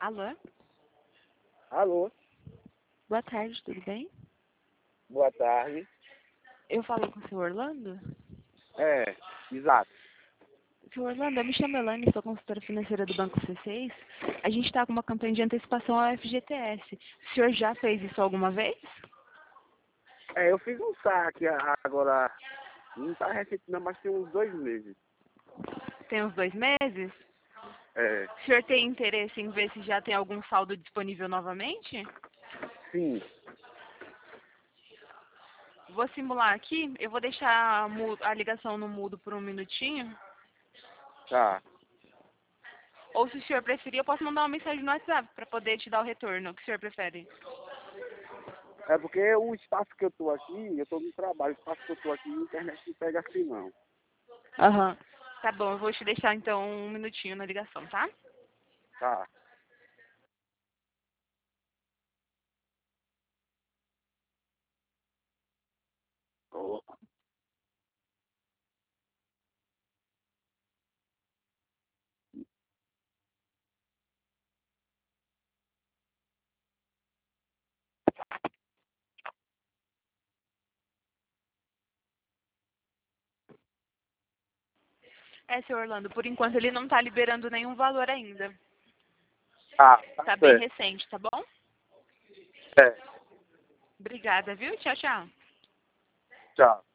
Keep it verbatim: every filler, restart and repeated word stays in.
Alô? Alô, Boa tarde, tudo bem? boa tarde. Eu falo com o senhor Orlando? É, exato. Senhor Orlando, eu me chamo Elane, sou consultora financeira do Banco C seis. A gente está com uma campanha de antecipação ao F G T S. O senhor já fez isso alguma vez? É, eu fiz um saque a- agora, não tá recente não, mas tem uns dois meses. Tem uns dois meses? É, O senhor tem interesse em ver se já tem algum saldo disponível novamente? sim, Vou simular aqui, eu vou deixar a mu- a ligação no mudo por um minutinho. tá. Ou se o senhor preferir, eu posso mandar uma mensagem no WhatsApp para poder te dar o retorno. O que o senhor prefere? É porque o espaço que eu tô aqui, eu tô no trabalho, o espaço que eu tô aqui, a internet não pega assim não. Aham. Tá bom, eu vou te deixar então um minutinho na ligação, tá? Tá. Ô, É, senhor Orlando, por enquanto ele não tá liberando nenhum valor ainda. Tá, tá Tá bem certo. recente, tá bom? É, Obrigada, viu? Tchau, tchau. tchau.